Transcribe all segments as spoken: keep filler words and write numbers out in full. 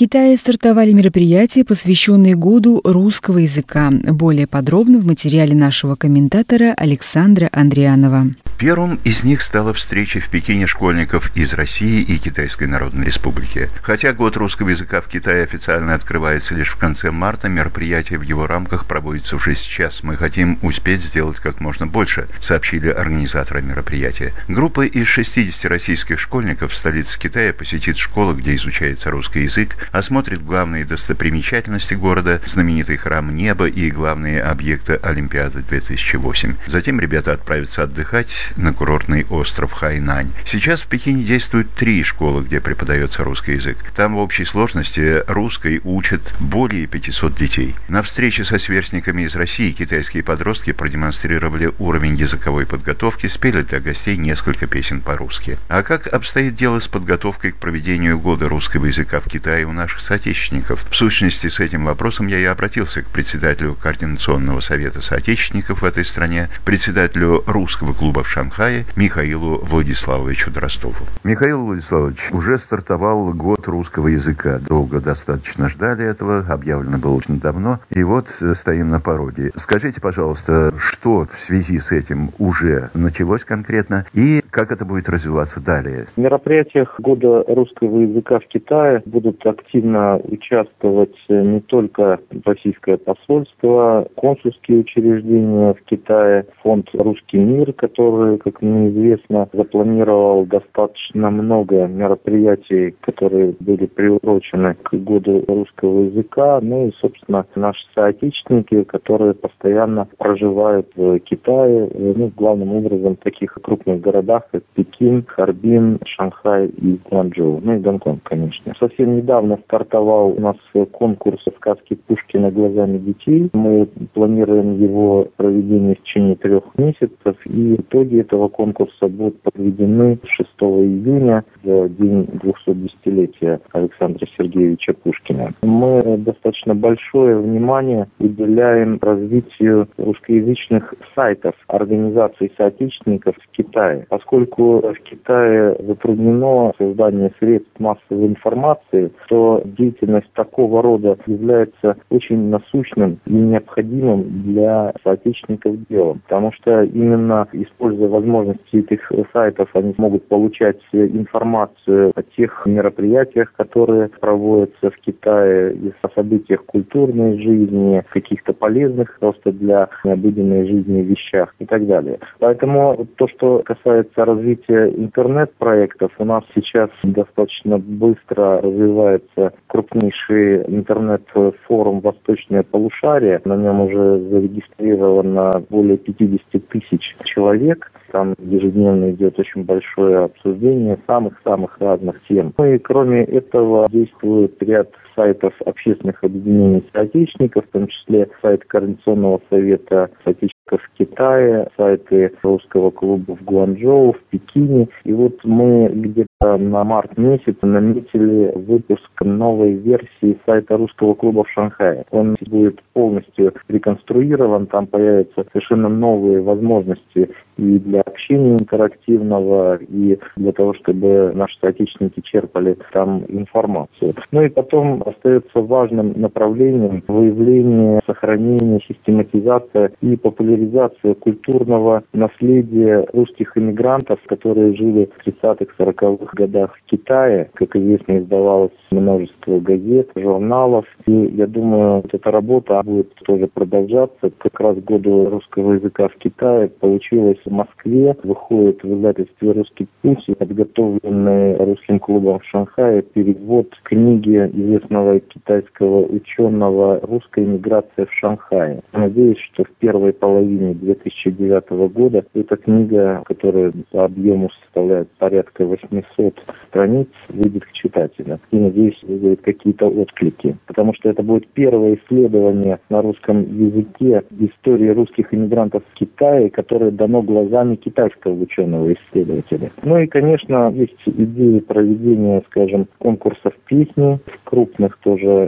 Китае стартовали мероприятия, посвященные году русского языка. Более подробно в материале нашего комментатора Александра Андрианова. Первым из них стала встреча в Пекине школьников из России и Китайской Народной Республики. Хотя год русского языка в Китае официально открывается лишь в конце марта, мероприятие в его рамках проводится уже сейчас. Мы хотим успеть сделать как можно больше, сообщили организаторы мероприятия. Группа из шестидесяти российских школьников в столице Китая посетит школы, где изучается русский язык, осмотрит главные достопримечательности города, знаменитый храм неба и главные объекты Олимпиады две тысячи восемь. Затем ребята отправятся отдыхать на курортный остров Хайнань. Сейчас в Пекине действуют три школы, где преподается русский язык. Там в общей сложности русской учат более пятисот детей. На встрече со сверстниками из России китайские подростки продемонстрировали уровень языковой подготовки, спели для гостей несколько песен по-русски. А как обстоит дело с подготовкой к проведению года русского языка в Китае у наших соотечественников? В сущности, с этим вопросом я и обратился к председателю Координационного совета соотечественников в этой стране, председателю русского клуба в Шанхае Михаилу Владиславовичу Дростову. Михаил Владиславович, уже стартовал год русского языка. Долго достаточно ждали этого, объявлено было очень давно, и вот стоим на пороге. Скажите, пожалуйста, что в связи с этим уже началось конкретно и как это будет развиваться далее? В мероприятиях года русского языка в Китае будут активно участвовать не только российское посольство, консульские учреждения в Китае, фонд «Русский мир», который, как мне известно, запланировал достаточно много мероприятий, которые были приурочены к году русского языка. Ну и, собственно, наши соотечественники, которые постоянно проживают в Китае, ну, главным образом в таких крупных городах, как Пекин, Харбин, Шанхай и Гуанчжоу. Ну и Гонконг, конечно. Совсем недавно стартовал у нас конкурс сказки Пушкина глазами детей. Мы планируем его проведение в течение трех месяцев, и итоги этого конкурса будут подведены шестого июня, в день двухсотдесятилетия Александра Сергеевича Пушкина. Мы достаточно большое внимание уделяем развитию русскоязычных сайтов организаций соотечественников в Китае, поскольку в Китае затруднено создание средств массовой информации, то деятельность такого рода является очень насущным и необходимым для соотечественников делом, потому что именно используя возможности этих сайтов, они могут получать информацию о тех мероприятиях, которые проводятся в Китае, и о событиях культурной жизни, каких-то полезных просто для обыденной жизни вещах и так далее. Поэтому то, что касается развития интернет-проектов, у нас сейчас достаточно быстро развивается крупнейший интернет-форум «Восточное полушарие». На нем уже зарегистрировано более пятьдесят тысяч человек. Там ежедневно идет очень большое обсуждение самых-самых разных тем. Ну и кроме этого действует ряд сайтов общественных объединений соотечественников, в том числе сайт Координационного совета соотечественников в Китае, сайты русского клуба в Гуанчжоу, в Пекине. И вот мы где-то на март месяц наметили выпуск новой версии сайта русского клуба в Шанхае. Он будет полностью реконструирован, там появятся совершенно новые возможности и для общения интерактивного, и для того, чтобы наши соотечественники черпали там информацию. Ну и потом остается важным направлением выявление, сохранение, систематизация и популяризация культурного наследия русских иммигрантов, которые жили в тридцатых-сороковых годах в Китае. Как известно, издавалось множество газет, журналов. И я думаю, вот эта работа будет тоже продолжаться. Как раз к году русского языка в Китае получилось в Москве. Выходит в издательстве «Русский путь», подготовленный русским клубом в Шанхае, перевод книги известного китайского ученого «Русская миграция в Шанхае». Надеюсь, что в первой половине две тысячи девятого года эта книга, которая по объему составляет порядка восемьсот страниц, выйдет к читателю. И, надеюсь, вызовет какие-то отклики. Потому что это будет первое исследование на русском языке истории русских иммигрантов в Китае, которое дано глазами китайского ученого-исследователя. Ну и, конечно, есть идеи проведения, скажем, конкурсов песни в крупных тоже китайских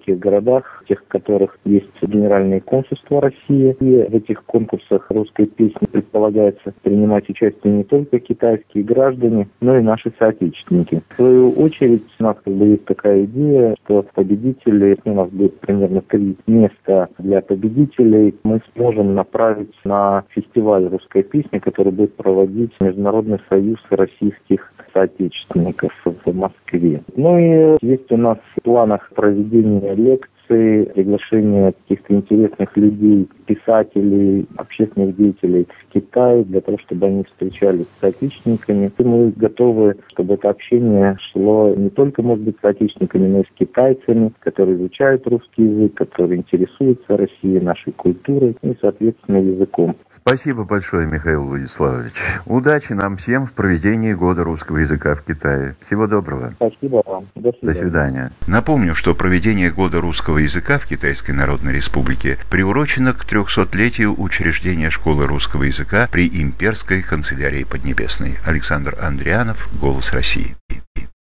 российских городах, в тех, в которых есть генеральные консульства России. И в этих конкурсах русской песни предполагается принимать участие не только китайские граждане, но и наши соотечественники. В свою очередь, у нас как бы есть такая идея, что победители, у нас будет примерно три места для победителей, мы сможем направить на фестиваль русской песни, который будет проводить Международный союз российских соотечественников в Москве. Ну и есть у нас в планах проведение лекций, приглашение каких-то интересных людей, писателей, общественных деятелей в Китае, для того, чтобы они встречались с соотечественниками. И мы готовы, чтобы это общение шло не только, может быть, с соотечественниками, но и с китайцами, которые изучают русский язык, которые интересуются Россией, нашей культурой и, соответственно, языком. Спасибо большое, Михаил Владиславович. Удачи нам всем в проведении Года русского языка в Китае. Всего доброго. Спасибо вам. До свидания. До свидания. Напомню, что проведение Года русского языка в Китайской Народной Республике приурочено к трехсотлетию учреждения школы русского языка при Имперской канцелярии Поднебесной. Александр Андрианов, «Голос России».